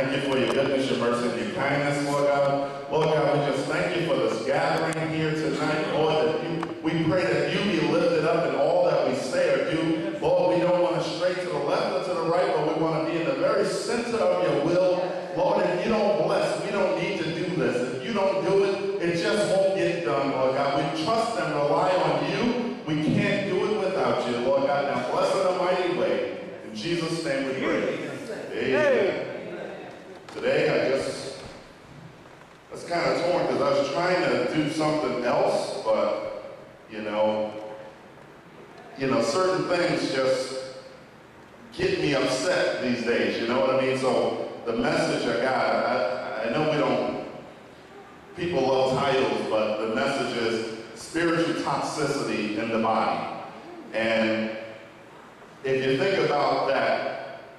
thank you for your goodness, your mercy, and your kindness, Lord God. Lord God, we just thank you for this gathering here tonight, Lord, that we pray that you be lifted up in all that we say or do. Lord, we don't want to stray to the left or to the right, but we want to be in the very center of your will. Lord, if you don't bless, we don't need to do this. If you don't do it, it just won't get done, Lord God. We trust and rely on you. We can't do it without you, Lord God. Now bless in a mighty way. In Jesus' name we pray. Amen. Today I was kind of torn because I was trying to do something else, but you know, certain things just get me upset these days, you know what I mean? So the message I got, I know people love titles, but the message is spiritual toxicity in the body. And if you think about that,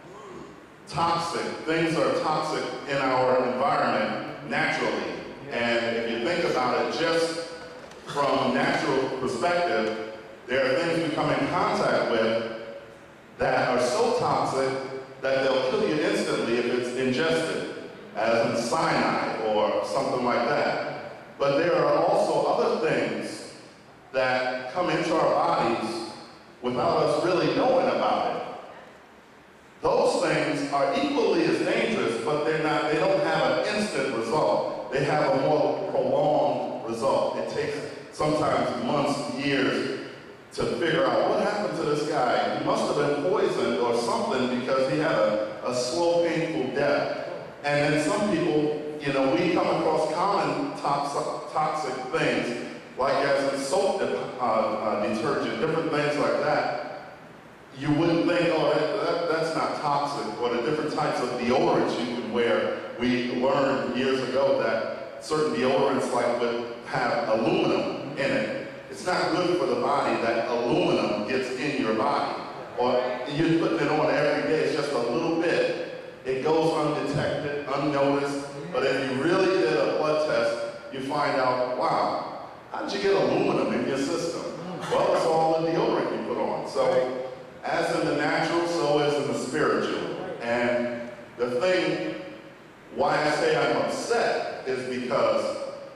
things are toxic in our environment naturally. And if you think about it just from a natural perspective, there are things we come in contact with that are so toxic that they'll kill you instantly if it's ingested, as in cyanide or something like that. But there are also other things that come into our bodies without us really knowing about it. Those things are equally as dangerous, but they don't have an instant result. They have a more prolonged result. It takes sometimes months, years to figure out what happened to this guy. He must have been poisoned or something because he had a slow, painful death. And then some people, we come across common toxic things, like as in soap detergent, different things like that. You wouldn't think, that's not toxic, or the different types of deodorants you can wear. We learned years ago that certain deodorants would have aluminum in it. It's not good for the body that aluminum gets in your body. Or you're putting it on every day, it's just a little bit. It goes undetected, unnoticed, but if you really did a blood test, you find out, wow, how did you get aluminum in your system? Well, it's all the deodorant you put on. So, as in the natural, so is in the spiritual. And the thing why I say I'm upset is because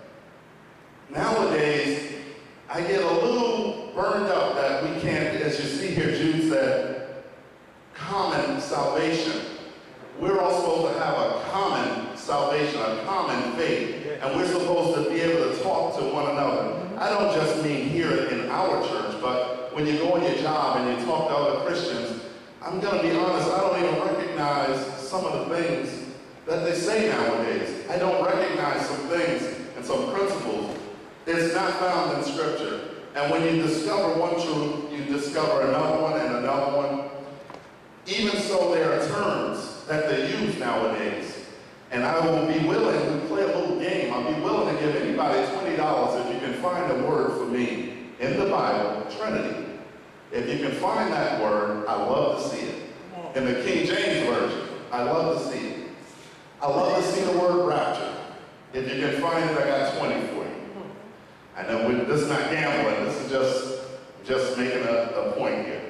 nowadays I get a little burned up that we can't, as you see here, Jude said, common salvation. We're all supposed to have a common salvation, a common faith, and we're supposed to be able to talk to one another. I don't just mean here in our church, but when you go on your job and you talk to other Christians, I'm going to be honest, I don't even recognize some of the things that they say nowadays. I don't recognize some things and some principles. It's not found in Scripture. And when you discover one truth, you discover another one and another one. Even so, there are terms that they use nowadays. And I will be willing to play a little game. I'll be willing to give anybody $20 if you can find a word for me in the Bible, Trinity. If you can find that word, I love to see it. In the King James Version, I love to see it. I love to see the word rapture. If you can find it, I got 20 for you. I know this is not gambling. This is just making a point here.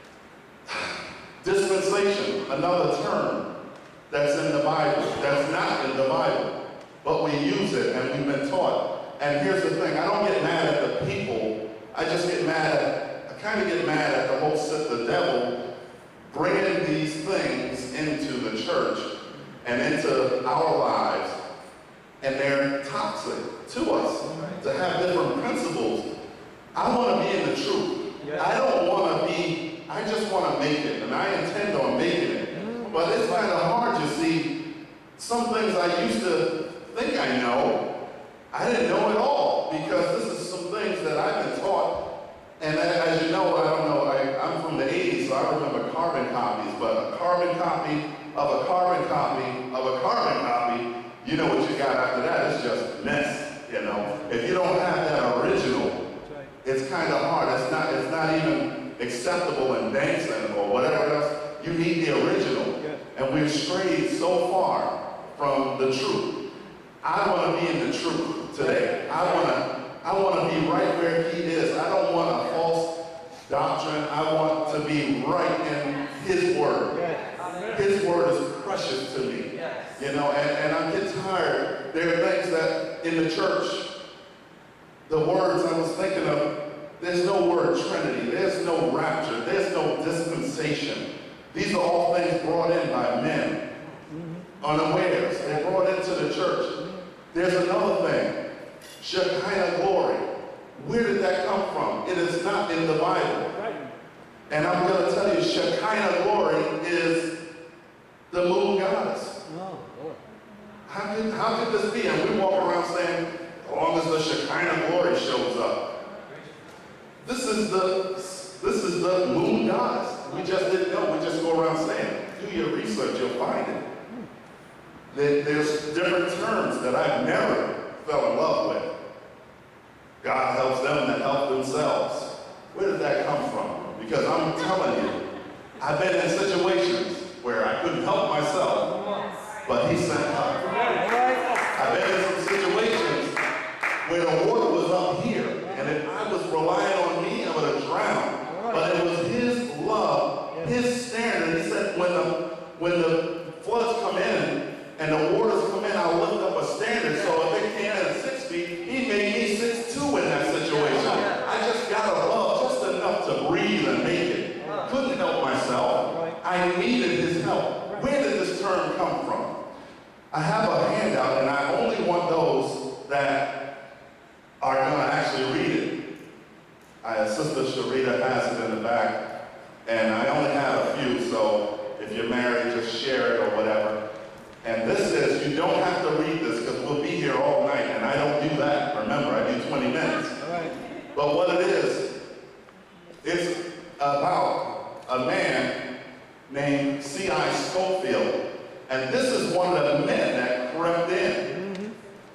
Dispensation, another term that's in the Bible, that's not in the Bible, but we use it and we've been taught. And here's the thing, I don't get mad at the people, I kind of get mad at the devil bringing these things into the church and into our lives, and they're toxic to us, to have different principles. I want to be in the truth. I don't want to be, I just want to make it, and I intend on making it. But it's kind of hard, you see. Some things I used to think I know, I didn't know at all, because this is some things that I've been taught. And as you know, I don't know, I'm from the 80s, so I remember carbon copies, but a carbon copy of a carbon copy of a carbon copy, you know what you got after that, it's just mess, If you don't have that original, it's kind of hard. It's not even acceptable in banks or whatever else. You need the original. And we've strayed so far from the truth. I want to be in the truth today. I want to be right where he is. I don't want a false doctrine. I want to be right in his word. His word is precious to me. You know, and I get tired. There are things that in the church, the words I was thinking of, there's no word Trinity, there's no rapture, there's no dispensation. These are all things brought in by men, unawares. They're brought into the church. There's another thing, Shekinah glory. Where did that come from? It is not in the Bible. And I'm going to tell you, Shekinah glory is the moon goddess. How could this be? And we walk around saying, as long as the Shekinah glory shows up. This is the moon goddess. We just didn't know. We just go around saying, do your research, you'll find it. There's different terms that I've never fell in love with. God helps them that help themselves. Where did that come from? Because I'm telling you, I've been in situations where I couldn't help myself, but he sent help. I've been in some situations where the water was up here, and if I was relying on me, I would have drowned. But it was his love, his standard. He said, when the floods come in and the waters come in, I'll lift up a standard. So if it came in at 6 feet, he made me 6'2" in that situation. I just got above just enough to breathe and make it. Couldn't help myself. I needed his help. Where did this term come from? I have a handout, and I only want those that are going to actually read it. Sister Sharita has it in the back, and I only have a few, so if you're married, just share it or whatever. And this is, you don't have to read this because we'll be here all night, and I don't do that. Remember, I do 20 minutes. But what it is, it's about a man named C.I. Scofield. And this is one of the men that crept in.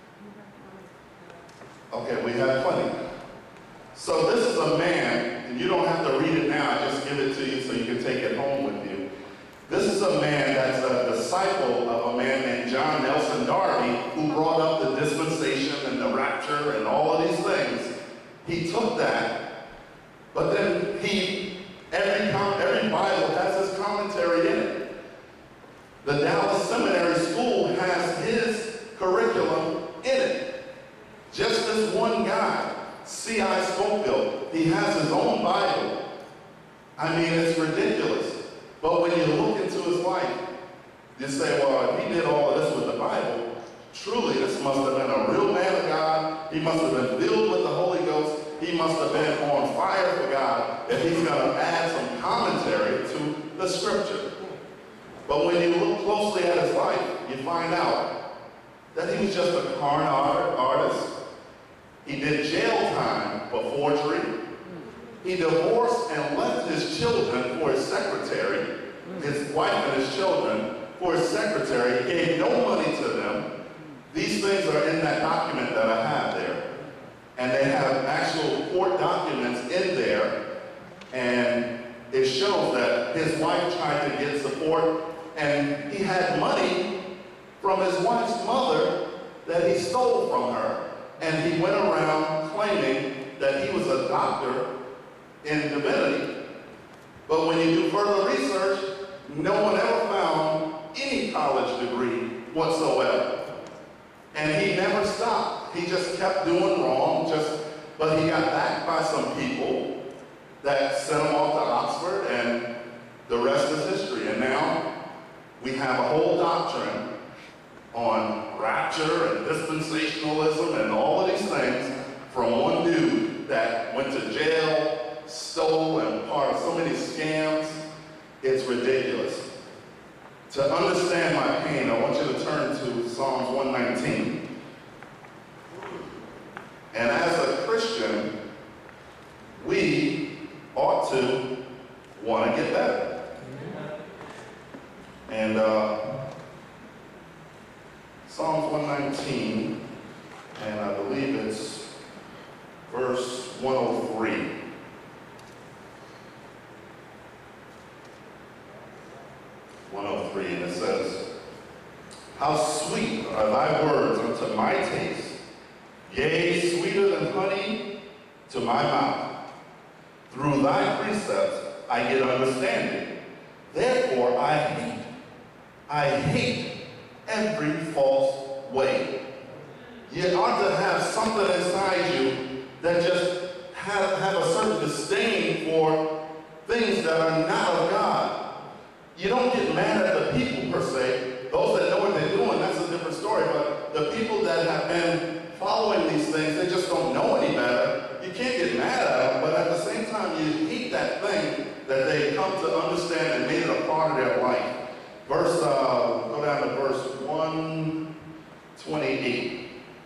Okay, we have plenty. So this is a man, and you don't have to read it now, I just give it to you so you can take it home with you. This is a man that's a disciple of a man named John Nelson Darby, who brought up the dispensation and the rapture and all of these things. He took that, but then every Bible has his commentary in it. The Dallas Seminary School has his curriculum in it. Just this one guy, C.I. Scofield, he has his own Bible. I mean, it's ridiculous. But when you look into his life, you say, well, if he did all of this with the Bible, truly this must have been a real man of God. He must have been filled with the Holy Ghost. He must have been on fire for God if he's going to add some commentary to the scripture. But when you look closely at his life, you find out that he was just a con artist. He did jail time for forgery. He divorced and left his children for his secretary, his wife and his children for his secretary. He gave no money to them. These things are in that document that I have there. And they have actual court documents in there. And it shows that his wife tried to get support, and he had money from his wife's mother that he stole from her. And he went around claiming that he was a doctor in divinity. But when you do further research, no one ever found any college degree whatsoever. And he never stopped. He just kept doing wrong, but he got backed by some people that sent him off to Oxford, and the rest is history. And now we have a whole doctrine on rapture and dispensationalism and all of these things from one dude that went to jail, stole, and part of so many scams. It's ridiculous. To understand my pain, I want you to turn to Psalms 119. And as a Christian, we ought to want to get better. And Psalms 119, and I believe it's verse 103. And it says, how sweet are thy words unto my taste, yea, sweeter than honey to my mouth. Through thy precepts I get understanding. Therefore I hate every false way. You ought to have something inside you that just have a certain disdain for things that are not of God. You don't get mad at the people per se. Those that know what they're doing, that's a different story. But the people that have been following these things, they just don't know any better. You can't get mad at them, but at the same time, you hate that thing that they come to understand and made it a part of their life. Go down to verse 128.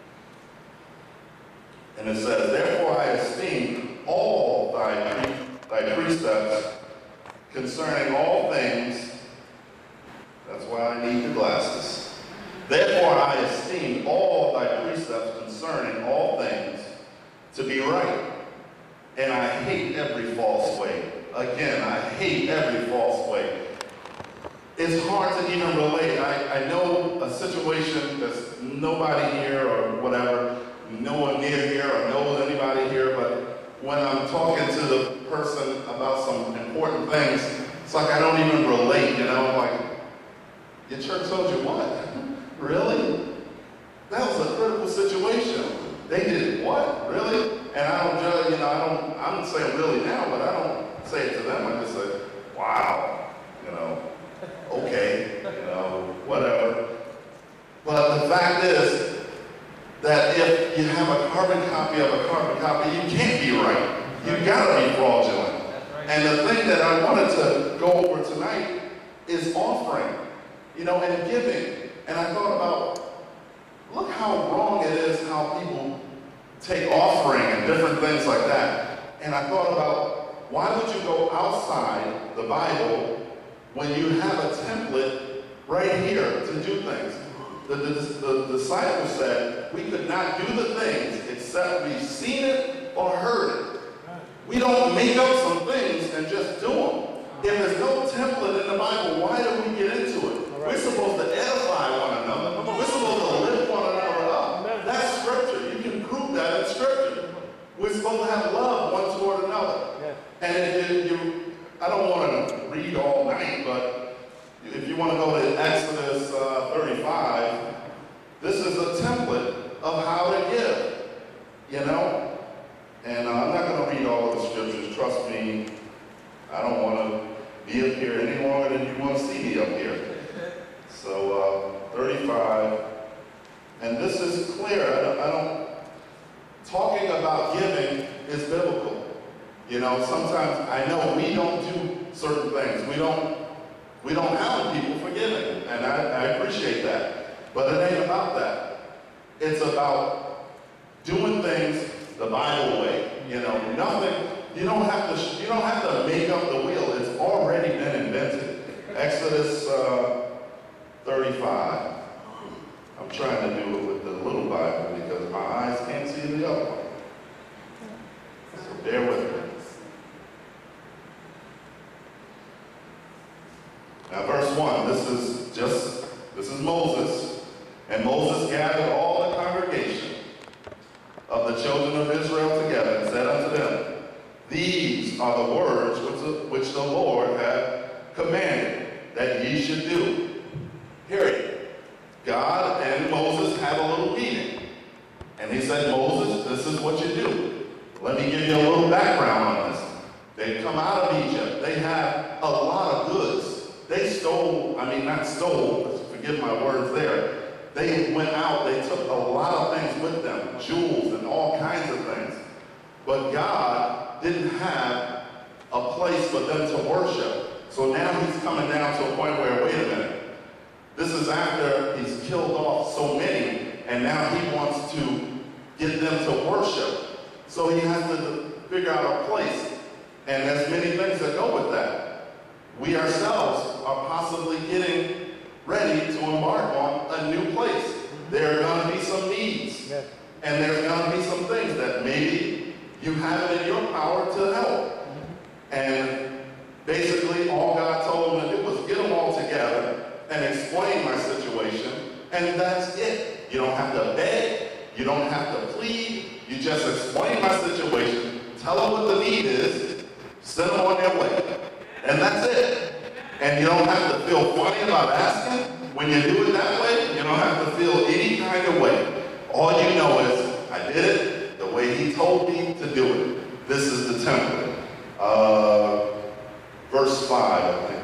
And it says, therefore I esteem all thy precepts concerning all things. That's why I need the glasses. Therefore I esteem all thy precepts concerning all things to be right. And I hate every false way. Again, I hate every false way. It's hard to even relate. I know a situation that's nobody here or whatever, no one near here or knows anybody here, but when I'm talking to the person about some important things, it's like I don't even relate, like, your church told you what? Really? That was a critical situation. They did what? Really? And I don't judge, I'm saying really now, but I don't say it to them. I just say, wow, okay, whatever. But the fact is that if you have a carbon copy of a carbon copy, you can't be right. You've got to be fraudulent. And the thing that I wanted to go over tonight is offering, and giving. And I thought about, look how wrong it is how people take offering and different things like that. And I thought about, why would you go outside the Bible when you have a template right here to do things? The disciples said, we could not do the things except we've seen it or heard it. We don't make up some things and just do them. If there's no template in the Bible, why do we get into it? We're supposed to edify one another. We're supposed to lift one another up. That's scripture. You can prove that in scripture. We're supposed to have love one toward another. And I don't want to read all night, but if you want to go to Exodus 35, this is a template of how to give, And I'm not going to read all of the scriptures. Trust me, I don't want to be up here any longer than you want to see me up here. So 35, and this is clear. Talking about giving is biblical. Sometimes I know we don't do certain things. We don't have people for giving, and I appreciate that. But it ain't about that. It's about doing things the Bible way. Nothing. You don't have to make up the wheel. It's already been invented. Exodus 35. I'm trying to do it with the little Bible because my eyes can't see the other one. So bear with me. Now verse 1, this is Moses. And Moses gathered all the congregation of the children of Israel together and said unto them, these are the words which the Lord had commanded that ye should do. Period. God and Moses had a little meeting. And he said, Moses, this is what you do. Let me give you a little background on this. They come out of Egypt. They have a lot of goods. They not stole, forgive my words there. They went out, they took a lot of things with them, jewels and all kinds of things. But God didn't have a place for them to worship. So now he's coming down to a point where, wait a minute, this is after he's killed off so many, and now he wants to get them to worship. So he has to figure out a place. And there's many things that go with that. We ourselves are possibly getting ready to embark on a new place. There are going to be some needs. Yes. And there's going to be some things that maybe you have it in your power to help. Mm-hmm. And basically all God told him to do was get them all together and explain my situation. And that's it. You don't have to beg. You don't have to plead. You just explain my situation. Tell them what the need is. Send them on their way. And that's it. And you don't have to feel funny about asking. When you do it that way, You don't have to feel any kind of way. All you know is, I did it the way he told me to do it. This is the template. Verse 5, I think.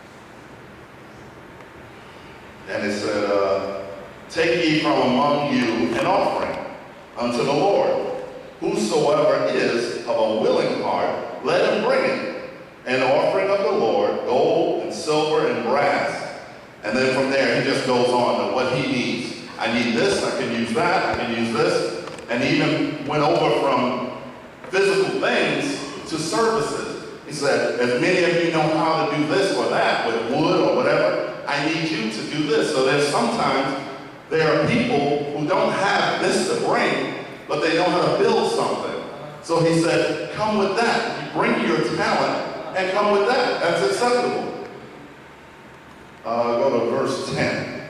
And it said, take ye from among you an offering unto the Lord. Whosoever is of a willing heart, let him bring it. An offering of the Lord, gold and silver and brass. And then from there, he just goes on to what he needs. I need this, I can use that, I can use this. And he even went over from physical things to services. He said, as many of you know how to do this or that with wood or whatever, I need you to do this. So there's sometimes there are people who don't have this to bring, but they know how to build something. So he said, come with that. You bring your talent and come with that. That's acceptable. Go to verse 10.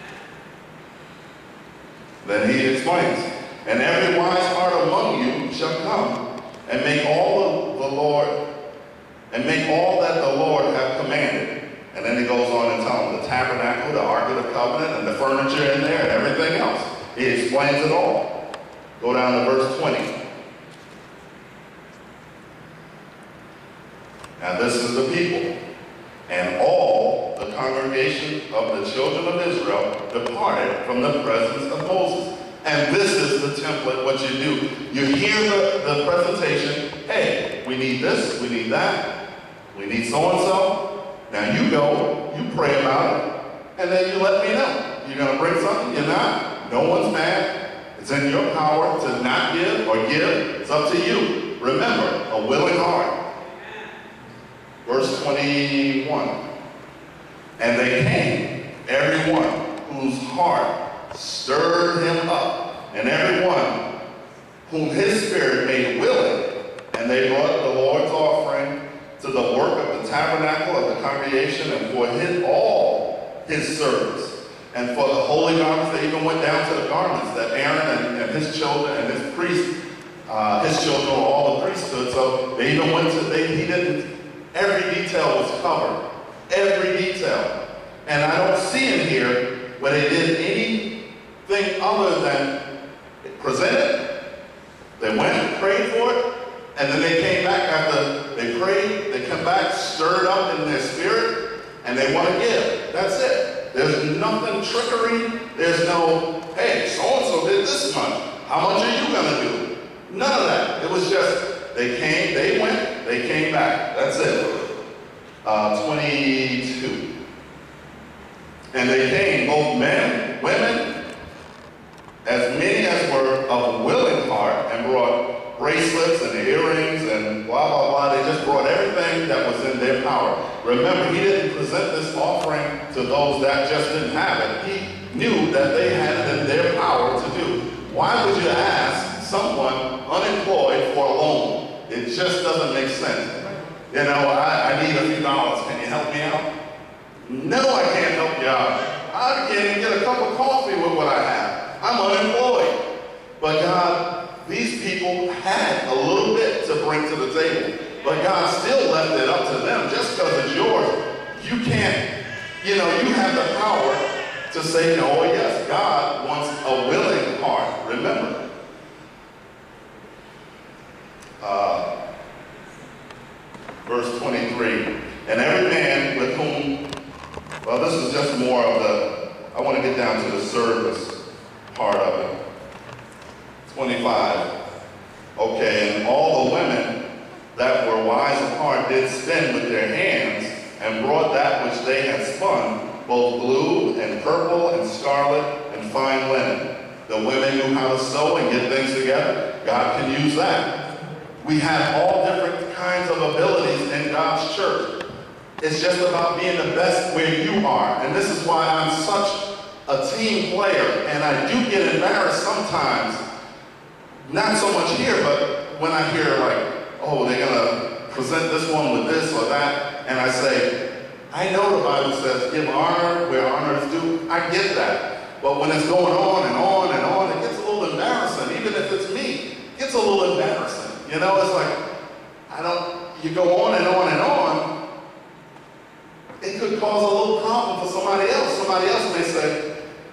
Then he explains, and every wise heart among you shall come and make all of the Lord, and make all that the Lord hath commanded. And then he goes on and tells them the tabernacle, the Ark of the Covenant, and the furniture in there, and everything else. He explains it all. Go down to verse 20. Now this is the people. And all the congregation of the children of Israel departed from the presence of Moses. And this is the template, what you do. You hear the presentation. Hey, we need this, we need that, we need so-and-so. Now you go, you pray about it, and then you let me know. You're going to bring something, you're not. No one's mad. It's in your power to not give or give. It's up to you. Remember, a willing heart. Verse 21. And they came, everyone whose heart stirred him up, and everyone whom his spirit made willing, and they brought the Lord's offering to the work of the tabernacle of the congregation, and for all his service, and for the holy garments. They even went down to the garments that Aaron and his children and his priests, his children were all the priesthood. So they even went to, he didn't, every detail was covered. Every detail. And I don't see in here where they did anything other than present it. They went and prayed for it, and then they came back after they prayed. They come back stirred up in their spirit, and they want to give. That's it. There's nothing trickery. There's no, hey, so-and-so did this much. How much are you going to do? None of that. It was just, they came, they went, they came back. That's it. 22. And they came, both men, women, as many as were of willing heart, and brought bracelets and earrings and blah, blah, blah. They just brought everything that was in their power. Remember, he didn't present this offering to those that just didn't have it. He knew that they had it in their power to do. Why would you ask someone unemployed for a loan? It just doesn't make sense. You know, I need a few dollars. Can you help me out? No, I can't help you out. I can't even get a cup of coffee with what I have. I'm unemployed. But God, these people had a little bit to bring to the table. But God still left it up to them. Just because it's yours, you can't, you know, you have the power to say no or yes. God wants a willing heart. Remember. Verse 23. And every man with whom, well, this is just more of the, I want to get down to the service part of it. 25. Okay, and all the women that were wise of heart did spin with their hands, and brought that which they had spun, both blue and purple and scarlet and fine linen. The women knew how to sew and get things together. God can use that. We have all different kinds of abilities in God's church. It's just about being the best where you are. And this is why I'm such a team player. And I do get embarrassed sometimes. Not so much here, but when I hear like, oh, they're going to present this one with this or that. And I say, I know the Bible says give honor where honor is due. I get that. But when it's going on and on and on, it gets a little embarrassing. Even if it's me, it gets a little embarrassing. You know, it's like, you go on and on and on. It could cause a little problem for somebody else. Somebody else may say,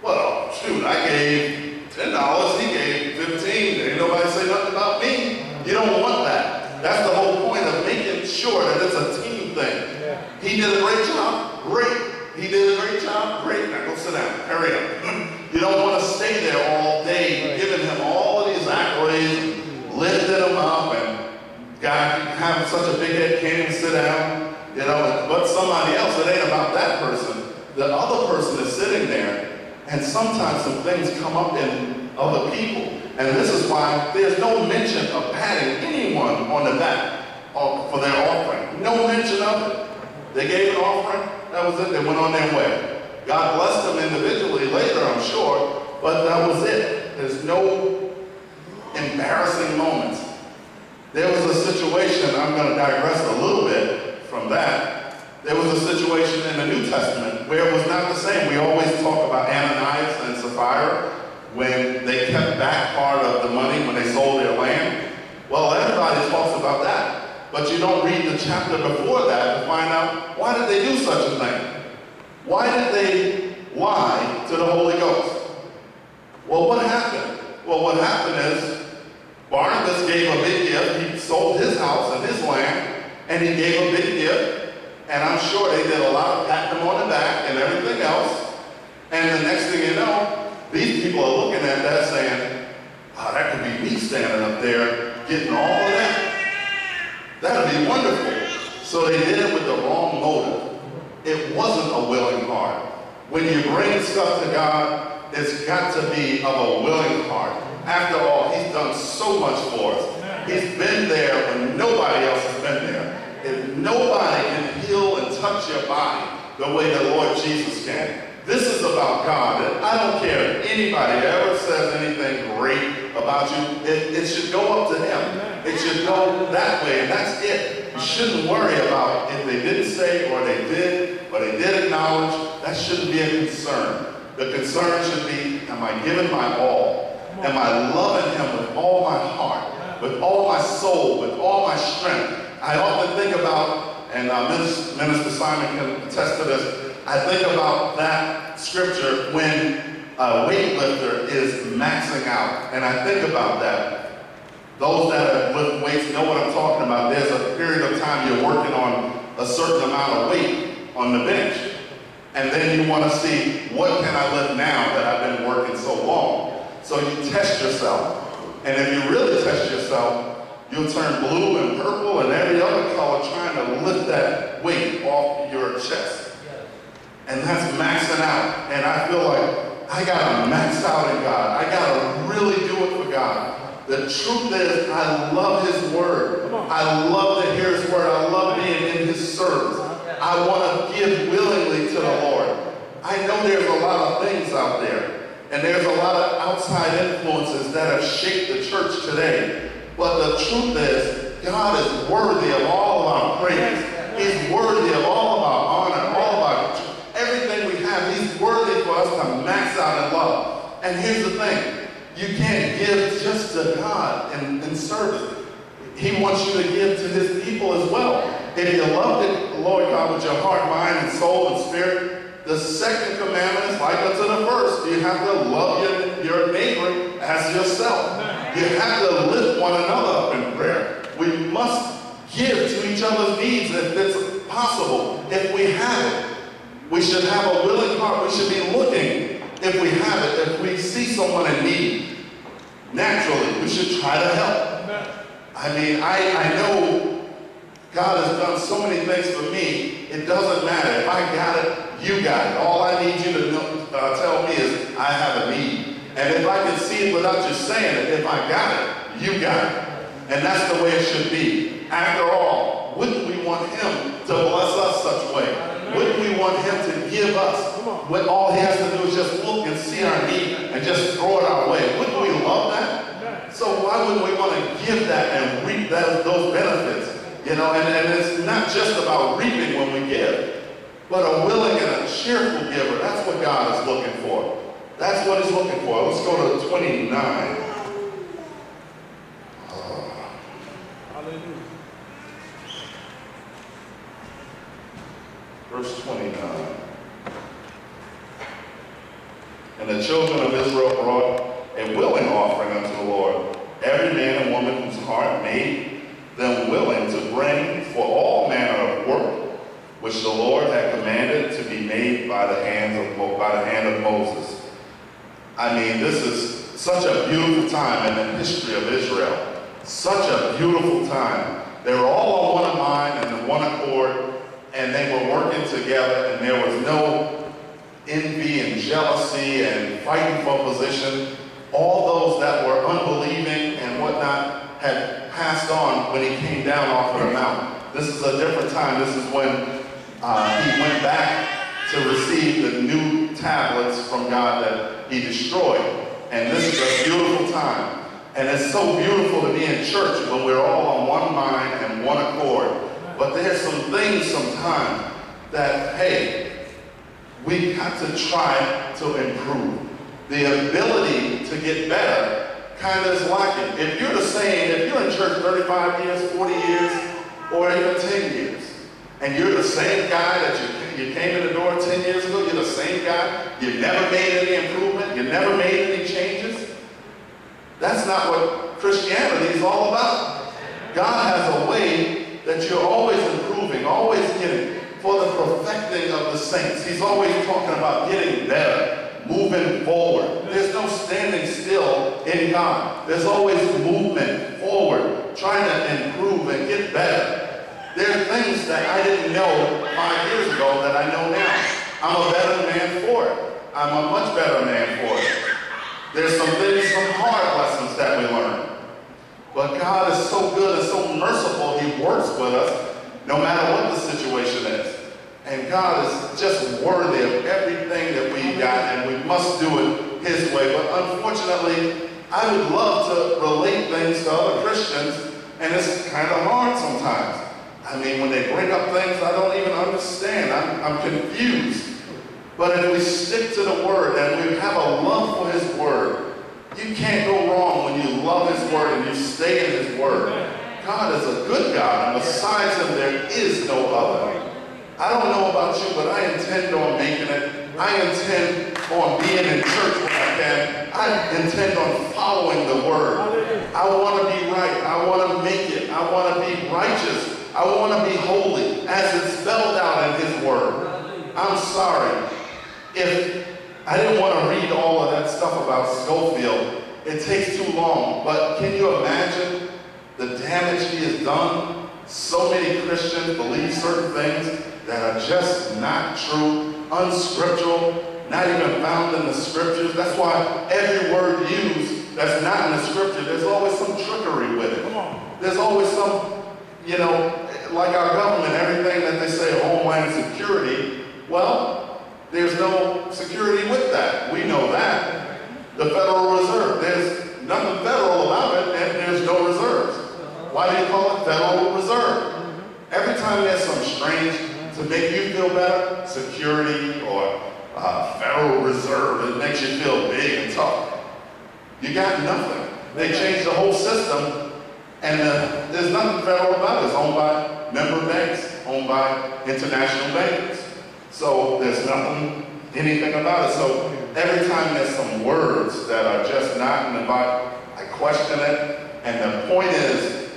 Well, shoot, I gave $10, he gave 15. Ain't nobody say nothing about me. You don't want that. That's the whole point of making sure that it's a team thing. Yeah. He did a great job. Great. He did a great job. Great. Now go sit down. Hurry up. You don't want to stay there all day giving him all of these accolades, lifting him up, and God having such a big head can't even sit down. You know, but somebody else, it ain't about that person. The other person is sitting there, and sometimes some things come up in other people. And this is why there's no mention of patting anyone on the back for their offering. No mention of it. They gave an offering, that was it, they went on their way. God blessed them individually later, I'm sure, but that was it. There's no embarrassing moments. There was a situation, I'm going to digress a little bit from that. There was a situation in the New Testament where it was not the same. We always talk about Ananias and Sapphira when they kept back part of the money when they sold their land. Well, everybody talks about that. But you don't read the chapter before that to find out, why did they do such a thing? Why did they lie to the Holy Ghost? Well, what happened? Well, what happened is Barnabas gave a big gift. He sold his house and his land, and he gave a big gift. And I'm sure they did a lot of patting him on the back and everything else. And the next thing you know, these people are looking at that saying, oh, that could be me standing up there getting all of that. That would be wonderful. So they did it with the wrong motive. It wasn't a willing heart. When you bring stuff to God, it's got to be of a willing heart. After all, he's done so much for us. He's been there when nobody else has been there. If nobody can heal and touch your body the way the Lord Jesus can. This is about God. And I don't care if anybody ever says anything great about you. It should go up to him. It should go that way, and that's it. You shouldn't worry about if they didn't say or they did, but they did acknowledge. That shouldn't be a concern. The concern should be, am I giving my all? Am I loving him with all my heart, with all my soul, with all my strength? I often think about, and Minister Simon can attest to this, I think about that scripture when a weightlifter is maxing out. And I think about that. Those that have lifted weights know what I'm talking about. There's a period of time you're working on a certain amount of weight on the bench. And then you want to see, what can I lift now that I've been working so long? So you test yourself. And if you really test yourself, you'll turn blue and purple and every other color trying to lift that weight off your chest. And that's maxing out. And I feel like I got to max out in God. I got to really do it for God. The truth is, I love his word. I love to hear his word. I love being in his service. I want to give willingly to the Lord. I know there's a lot of things out there. And there's a lot of outside influences that have shaped the church today. But the truth is, God is worthy of all of our praise. He's worthy of all of our honor, all of our everything we have. He's worthy for us to max out in love. And here's the thing. You can't give just to God in service. He wants you to give to his people as well. If you love the Lord God with your heart, mind, and soul, and spirit, the second commandment is like unto the first. You have to love your neighbor as yourself. You have to lift one another up in prayer. We must give to each other's needs if it's possible. If we have it, we should have a willing heart. We should be looking. If we have it, if we see someone in need, naturally, we should try to help. I mean, I know God has done so many things for me. It doesn't matter. If I got it, you got it. All I need you to tell me is I have a need. And if I can see it without you saying it, if I got it, you got it. And that's the way it should be. After all, wouldn't we want him to bless us such a way? Wouldn't we want him to give us what all he has to do is just look and see our need and just throw it our way? Wouldn't we love that? So why wouldn't we want to give that and reap those benefits? You know, and it's not just about reaping when we give, but a willing and a cheerful giver. That's what God is looking for. That's what he's looking for. Let's go to 29. Hallelujah. Verse 29. And the And the children of Israel brought a willing offering unto the Lord, every man and woman whose heart made them willing to bring for all manner of work, which the Lord had commanded to be made by the hand of Moses. I mean, this is such a beautiful time in the history of Israel. Such a beautiful time. They were all on one mind and in one accord, and they were working together, and there was no envy and jealousy and fighting for position. All those that were unbelieving and whatnot had passed on when he came down off of the mountain. This is a different time. This is when he went back to receive the new tablets from God that he destroyed. And this is a beautiful time. And it's so beautiful to be in church when we're all on one mind and one accord. But there's some things sometimes that, hey, we have to try to improve. The ability to get better kind of is lacking. If you're the same, if you're in church 35 years, 40 years, or even 10 years, and you're the same guy that you came in the door 10 years ago, you're the same guy, you never made any improvement, you never made any changes, that's not what Christianity is all about. God has a way that you're always improving, always getting, for the perfecting of the saints. He's always talking about getting better, moving forward. There's no standing still in God. There's always movement forward, trying to improve and get better. There are things that I didn't know 5 years ago that I know now. I'm a better man for it. I'm a much better man for it. There's some things, some hard lessons that we learn. But God is so good and so merciful, he works with us no matter what the situation is. And God is just worthy of everything that we got, and we must do it his way. But unfortunately, I would love to relate things to other Christians, and it's kind of hard sometimes. I mean, when they bring up things I don't even understand, I'm confused. But if we stick to the Word and we have a love for his Word, you can't go wrong when you love his Word and you stay in his Word. God is a good God, and besides him there is no other. I don't know about you, but I intend on making it. I intend on being in church when I can. I intend on following the Word. I want to be right. I want to make it. I want to be righteous. I want to be holy as it's spelled out in his Word. I'm sorry if I didn't want to read all of that stuff about Scofield. It takes too long. But can you imagine the damage he has done? So many Christians believe certain things that are just not true, unscriptural, not even found in the scriptures. That's why every word used that's not in the scripture, there's always some trickery with it. There's always some, like our government, everything that they say, homeland security, well, there's no security with that. We know that. The Federal Reserve, there's nothing federal about it, and there's no reserves. Why do you call it Federal Reserve? Every time there's some strange, to make you feel better, security or Federal Reserve, it makes you feel big and tough. You got nothing. They changed the whole system, and there's nothing federal about it. It's owned by member banks, owned by international bankers. So there's anything about it. So every time there's some words that are just not in the Bible, I question it. And the point is,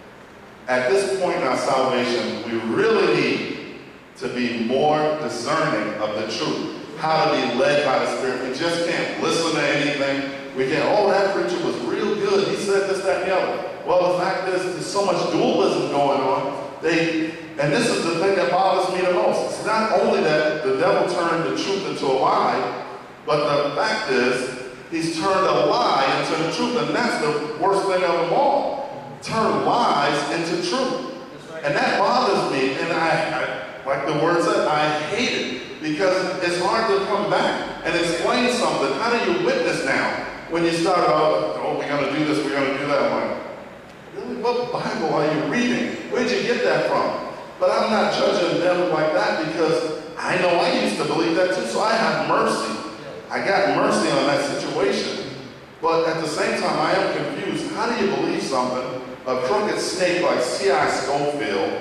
at this point in our salvation, we really need to be more discerning of the truth. How to be led by the Spirit. We just can't listen to anything. We can't, that preacher was real good. He said this, that, and the other. Well, the fact is, there's so much dualism going on. And this is the thing that bothers me the most. It's not only that the devil turned the truth into a lie, but the fact is, he's turned a lie into the truth, and that's the worst thing of them all. Turn lies into truth. And that bothers me, and I like the word said, I hate it, because it's hard to come back and explain something. How do you witness now when you start out, we're going to do this, we're going to do that? I'm like, really, what Bible are you reading? Where'd you get that from? But I'm not judging them like that, because I know I used to believe that too, so I have mercy. I got mercy on that situation. But at the same time, I am confused. How do you believe something? A crooked snake like C.I. Scofield,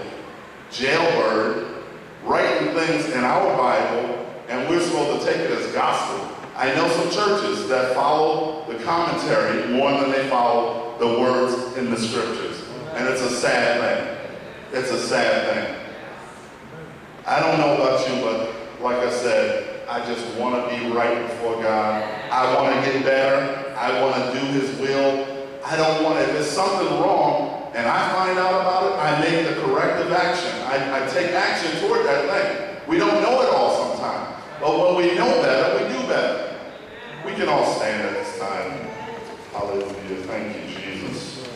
jailbird, writing things in our Bible, and we're supposed to take it as gospel. I know some churches that follow the commentary more than they follow the words in the scriptures. And it's a sad thing. It's a sad thing. I don't know about you, but like I said, I just want to be right before God. I want to get better. I want to do his will. I don't want to, if there's something wrong and I find out about it, I make the corrective action. I take action toward that thing. We don't know it all sometimes. But when we know better, we do better. We can all stand at this time. Hallelujah. Thank you, Jesus.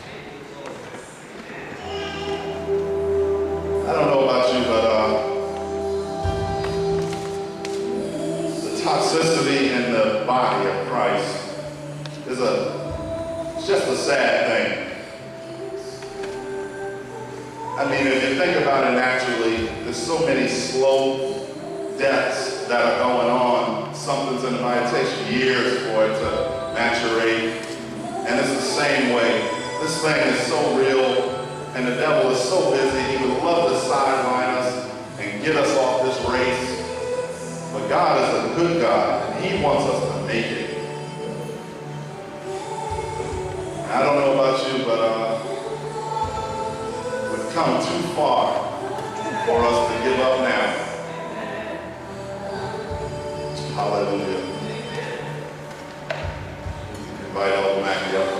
I don't know about you, but the toxicity in the body of Christ is it's just a sad thing. I mean, if you think about it naturally, there's so many slow deaths that are going on. Something's in the body. It takes years for it to maturate. And it's the same way. This thing is so real, and the devil is so busy. He would love to sideline us and get us off this race. But God is a good God, and he wants us to make it. I don't know about you, but we've come too far for us to give up now. Hallelujah. Invite Elder Mackie up.